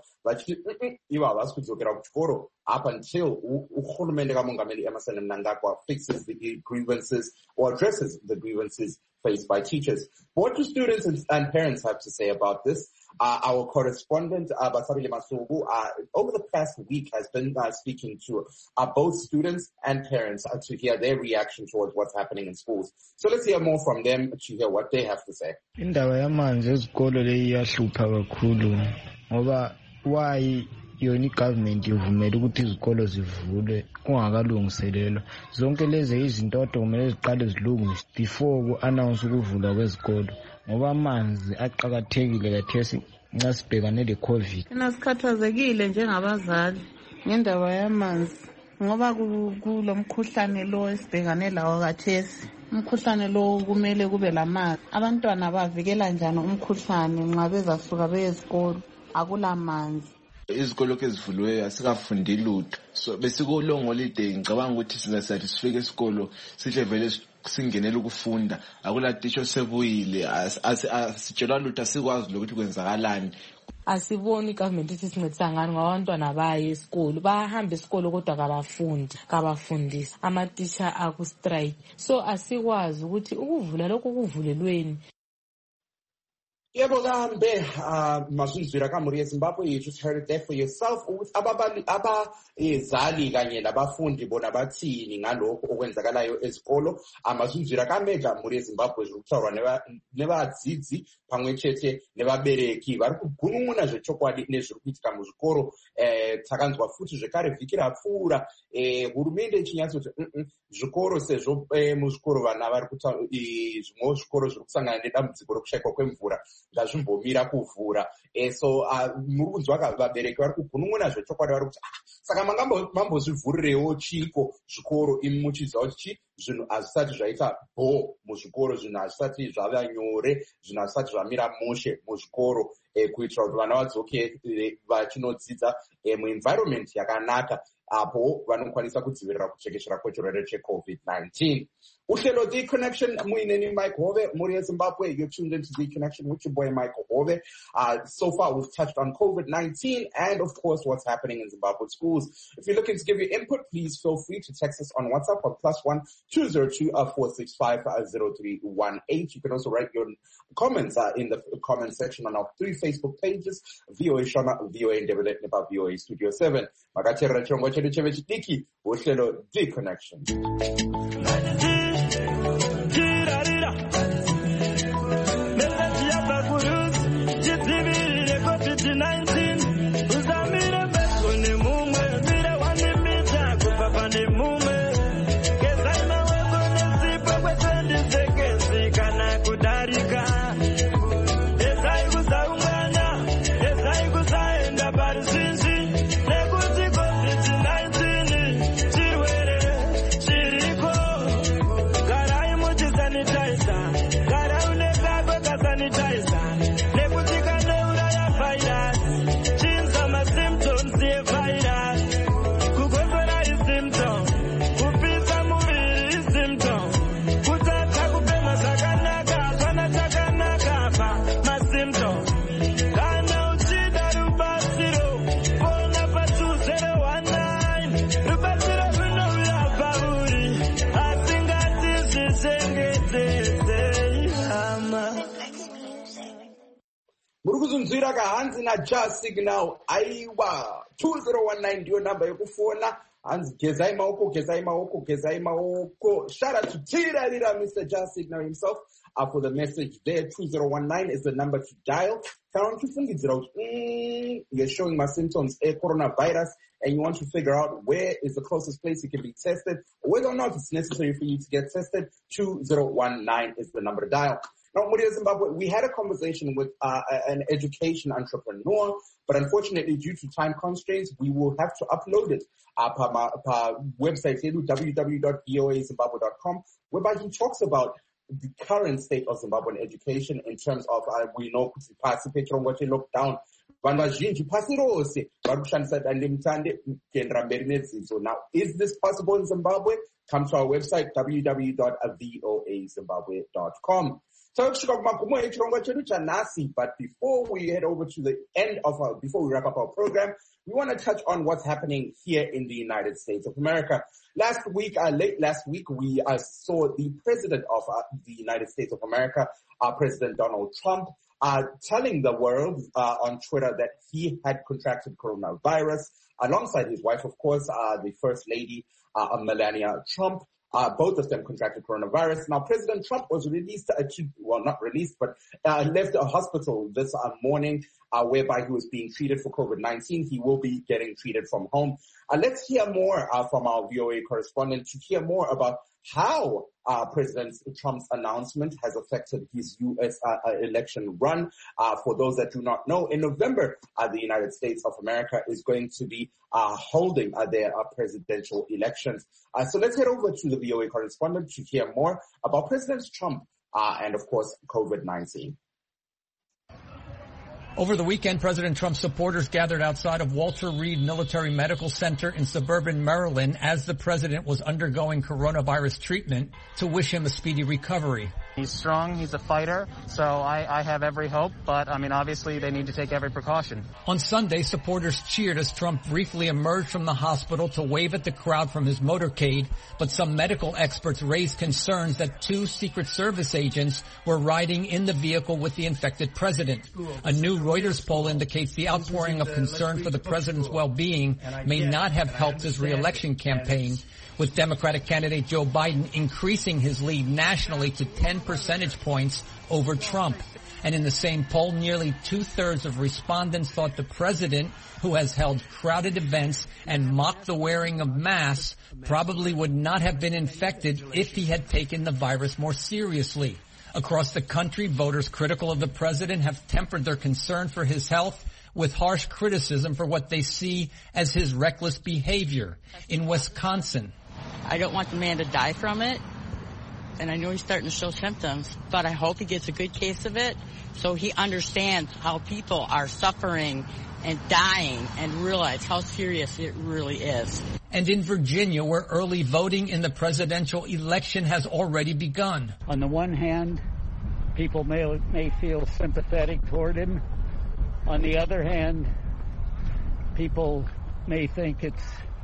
Up until Uhulumende kaMongameli Emmerson Mnangagwa fixes the grievances or addresses the grievances faced by teachers. What do students and parents have to say about this? Our correspondent, Basabile Masubu, over the past week has been speaking to both students and parents to hear their reaction towards what's happening in schools. So let's hear more from them to hear what they have to say. Indaba yamanzi ezikolo leyi iyahlupha kakhulu ngoba why yona igovernment ivumela ukuthi izikolo zivulwe kungakalungiselelwa. Zonke lezi izinto kumele ziqale zilungiswe before ku-announce ukuvulwa kwezikolo ngoba amanzi aqakathekile kathesi nxa sibhekane le-COVID. Thina sikhathazekile njengabazali ngendaba yamanzi ngoba kulo mkhuhlane lo esibhekane lawo kathesi. Umkhuhlane lo kumele kube lamanzi. Abantwana bavikela njani umkhuhlane nxa bezasuka beye esikolo akula manzi? Izikolo ezivuliweyo asikafundi lutho. So besikulong holiday ngicabanga ukuthi sizasathi sifike esikolo sihle vele singenele ukufunda. Akula teacher sebuyile asitshelwa lutho asikwazi lokuthi kwenzakalani. Asiboni government ithi sincedisa ngani ngabantwana baye esikolo bahamba esikolo kodwa kabafundisa ama-teacher aku-strike. So asikwazi ukuthi ukuvula lokhu kuvulelweni. Yebo kambe mazwizwira kaMuria Zimbabwe, you just heard it there for yourself. Abazali kanye nabafundi bona bathini ngalokho okwenzakalayo ezikolo. Amazwizwira kaMeja Muria Zimbabwe zokuthaurwa nevadzidzi pamwe chete nevabereki vari kugunun'una zvechokwadi nezviri kuitika muzvikoro. Takanzwa futi zvekare vhiki rapfuura hurumende ichinyatsoti zvikoro sezvo muzvikoro vana vari zvimwewo zvikoro zviri kusangana nedambudziko rokushaikwa kwemvura ngazvimbomira kuvhura. So muri kunzwa vabereki vari kugunun'una zvechokwadi vari kuti saka mambozvivhurirewo chiko zvikoro imi muchiziva kuti zvinhu hazvisati zvaita muzvikoro, zvinhu hazvisati zvava nyore, zvinhu hazvisati zvamira mushe muzvikoro kuitira kuti vana vadzoke vachinodzidza muenvironment yakanaka apo vanokwanisa kudzivirira kutekeshera kwechirwere cheCOVID-19. Uhlelo The Connection muineni Mike Hove, Muria Zimbabwe. You're tuned into The Connection with your boy Michael Hove. So far we've touched on COVID-19 and of course what's happening in Zimbabwe schools. If you're looking to give your input, please feel free to text us on WhatsApp on +1 202 465 0318. You can also write your comments in the comment section on our 3 Facebook pages: VOA Shona, VOA Ndebele, Nepa, VOA Studio 7. Makachera chongo chedu cheve chidiki, uhlelo The Connection. Murukuzunzira kahanzi na Just Signal aiwa 2019 ndiyo namba yokufona. Hanzi gezai maoko. Shout out to Tirarira, Mr. Just Signal himself for the message there. 2019 is the number to dial. You're showing my symptoms of coronavirus and you want to figure out where is the closest place you can be tested, or whether or not it's necessary for you to get tested. 2019 is the number to dial. Now, Muria Zimbabwe, we had a conversation with an education entrepreneur, but unfortunately, due to time constraints, we will have to upload it per website, www.voazimbabwe.com, whereby he talks about the current state of Zimbabwean education in terms of, we know, lockdown. Now, is this possible in Zimbabwe? Come to our website, www.voazimbabwe.com. But before we head over to the end of before we wrap up our program, we want to touch on what's happening here in the United States of America. Late last week, we saw the president of the United States of America, President Donald Trump, telling the world on Twitter that he had contracted coronavirus, alongside his wife, of course, the First Lady, Melania Trump. Both of them contracted coronavirus. Now, President Trump was released, not released, but left a hospital this morning, whereby he was being treated for COVID-19. He will be getting treated from home. Let's hear more from our VOA correspondent to hear more about how President Trump's announcement has affected his U.S. election run. For those that do not know, in November, the United States of America is going to be holding their presidential elections. So let's head over to the VOA correspondent to hear more about President Trump and, of course, COVID-19. Over the weekend, President Trump's supporters gathered outside of Walter Reed Military Medical Center in suburban Maryland as the president was undergoing coronavirus treatment to wish him a speedy recovery. He's strong, he's a fighter, so I have every hope, but I mean, obviously they need to take every precaution. On Sunday, supporters cheered as Trump briefly emerged from the hospital to wave at the crowd from his motorcade, but some medical experts raised concerns that 2 Secret Service agents were riding in the vehicle with the infected president. A new Reuters poll indicates the outpouring of concern for the president's well-being may not have helped his re-election campaign, with Democratic candidate Joe Biden increasing his lead nationally to 10 percentage points over Trump. And in the same poll, nearly 2/3 of respondents thought the president, who has held crowded events and mocked the wearing of masks, probably would not have been infected if he had taken the virus more seriously. Across the country, voters critical of the president have tempered their concern for his health with harsh criticism for what they see as his reckless behavior. In Wisconsin, I don't want the man to die from it, and I know he's starting to show symptoms, but I hope he gets a good case of it so he understands how people are suffering and dying and realize how serious it really is. And in Virginia, where early voting in the presidential election has already begun. On the one hand, people may feel sympathetic toward him. On the other hand, people may think it's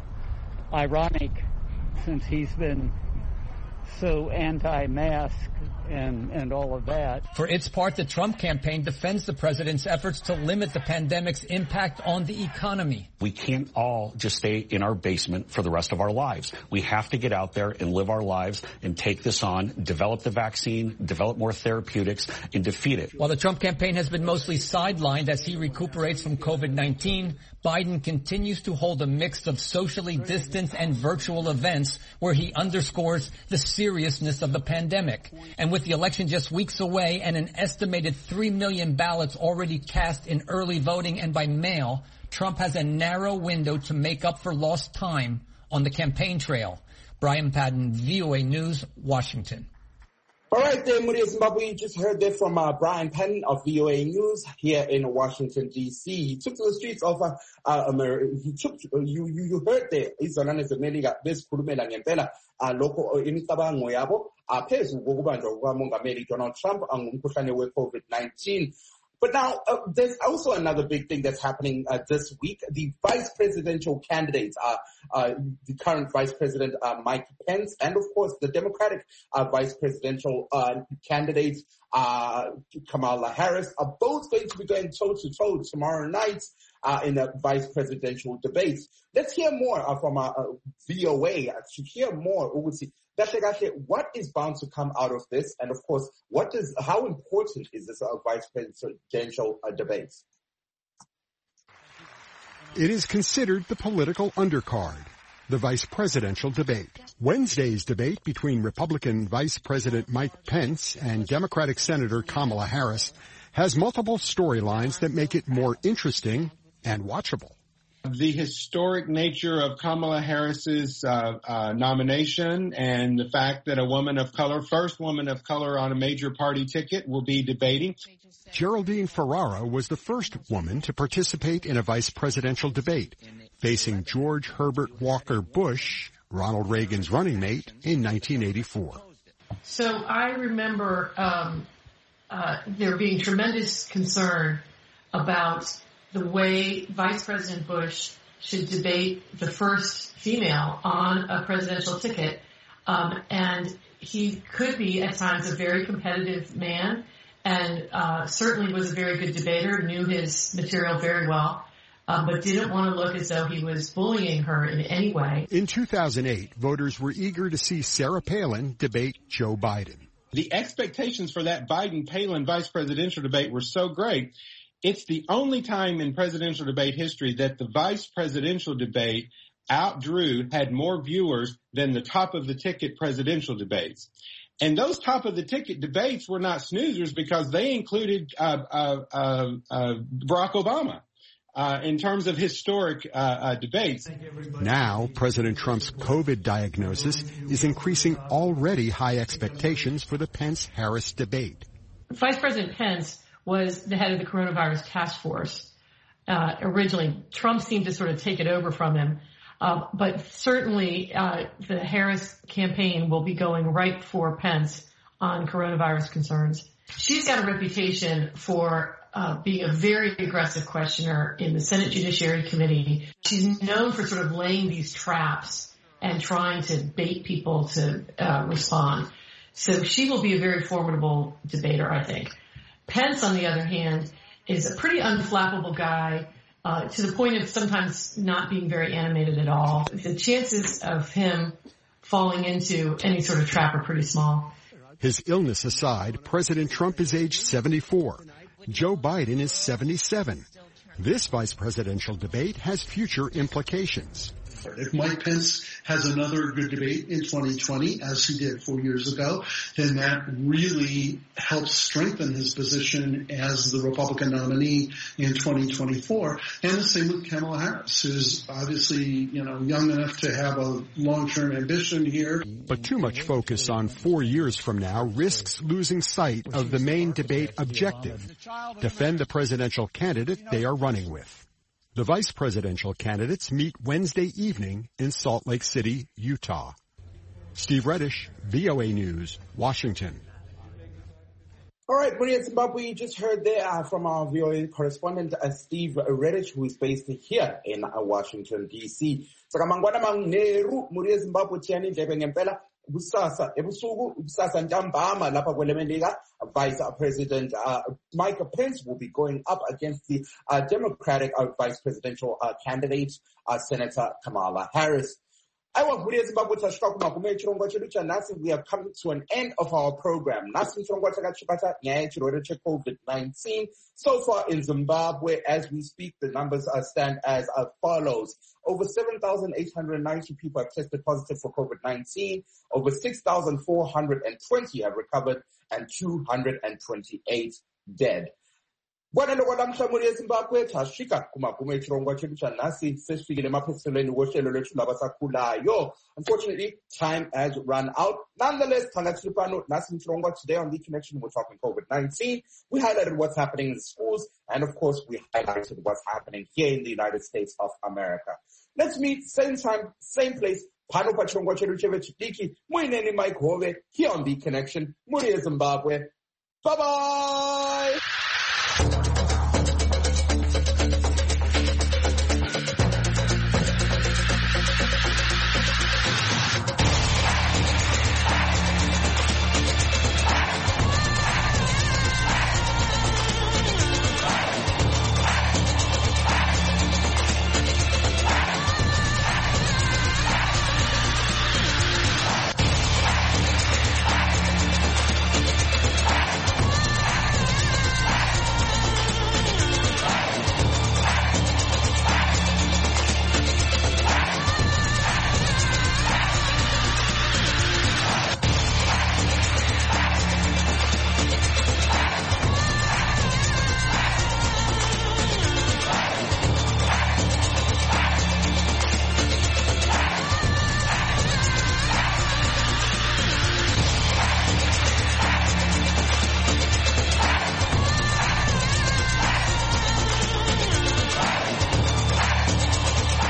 ironic since he's been so anti-mask and all of that. For its part, the Trump campaign defends the president's efforts to limit the pandemic's impact on the economy. We can't all just stay in our basement for the rest of our lives. We have to get out there and live our lives and take this on, develop the vaccine, develop more therapeutics, and defeat it. While the Trump campaign has been mostly sidelined as he recuperates from COVID-19, Biden continues to hold a mix of socially distanced and virtual events where he underscores the seriousness of the pandemic. And with the election just weeks away and an estimated 3 million ballots already cast in early voting and by mail, Trump has a narrow window to make up for lost time on the campaign trail. Brian Padden, VOA News, Washington. All right, there, Muria Zimbabwe. You just heard there from Brian Padden of VOA News here in Washington, D.C. He took to the streets of America. You heard there. Izolane zemelika besikhulumela ngempela lokho imicabango yabo phezulu kokubanjwa kukamongameli Donald Trump ngumkhuhlane we-COVID-19. But now, there's also another big thing that's happening this week. The vice presidential candidates the current Vice President Mike Pence and, of course, the Democratic vice presidential candidates Kamala Harris are both going to be going toe-to-toe tomorrow night in the vice presidential debates. Let's hear more from VOA to hear more. What is bound to come out of this? And, of course, how important is this vice presidential debate? It is considered the political undercard. the vice presidential debate. Wednesday's debate between Republican Vice President Mike Pence and Democratic Senator Kamala Harris has multiple storylines that make it more interesting and watchable. The historic nature of Kamala Harris's nomination and the fact that a woman of color, first woman of color on a major party ticket, will be debating. Geraldine Ferrara was the first woman to participate in a vice presidential debate, facing George Herbert Walker Bush, Ronald Reagan's running mate, in 1984. So I remember there being tremendous concern about the way Vice President Bush should debate the first female on a presidential ticket. And he could be at times a very competitive man and certainly was a very good debater, knew his material very well, but didn't want to look as though he was bullying her in any way. In 2008, voters were eager to see Sarah Palin debate Joe Biden. The expectations for that Biden-Palin vice presidential debate were so great. It's the only time in presidential debate history that the vice presidential debate had more viewers than the top-of-the-ticket presidential debates. And those top-of-the-ticket debates were not snoozers because they included Barack Obama in terms of historic debates. Now, President Trump's COVID diagnosis is increasing already high expectations for the Pence-Harris debate. Vice President Pence was the head of the coronavirus task force. Originally, Trump seemed to sort of take it over from him. But certainly, the Harris campaign will be going right for Pence on coronavirus concerns. She's got a reputation for being a very aggressive questioner in the Senate Judiciary Committee. She's known for sort of laying these traps and trying to bait people to respond. So she will be a very formidable debater, I think. Pence, on the other hand, is a pretty unflappable guy, to the point of sometimes not being very animated at all. The chances of him falling into any sort of trap are pretty small. His illness aside, President Trump is age 74. Joe Biden is 77. This vice presidential debate has future implications. If Mike Pence has another good debate in 2020, as he did 4 years ago, then that really helps strengthen his position as the Republican nominee in 2024. And the same with Kamala Harris, who's obviously, young enough to have a long-term ambition here. But too much focus on 4 years from now risks losing sight of the main debate objective: defend the presidential candidate they are running with. The vice presidential candidates meet Wednesday evening in Salt Lake City, Utah. Steve Reddish, VOA News, Washington. All right, Maria Zimbabwe, you just heard there from our VOA correspondent, Steve Reddish, who is based here in Washington, D.C. Sakamangwana Mangneru, Maria Zimbabwe, Tiani, Ngempela. Kusasa ntambama lapha kwelemelika, Vice President Mike Pence will be going up against the Democratic Vice Presidential candidate, Senator Kamala Harris. We have come to an end of our program. COVID-19. So far in Zimbabwe, as we speak, the numbers stand as follows. Over 7,890 people have tested positive for COVID-19. Over 6,420 have recovered and 228 dead. Unfortunately, time has run out. Nonetheless, today on The Connection, we're talking COVID-19. We highlighted what's happening in schools, and of course, we highlighted what's happening here in the United States of America. Let's meet same time, same place. Pano pachirongwa chedu chevechidiki, muineni Mike Hove, here on The Connection, Muria Zimbabwe. Bye-bye!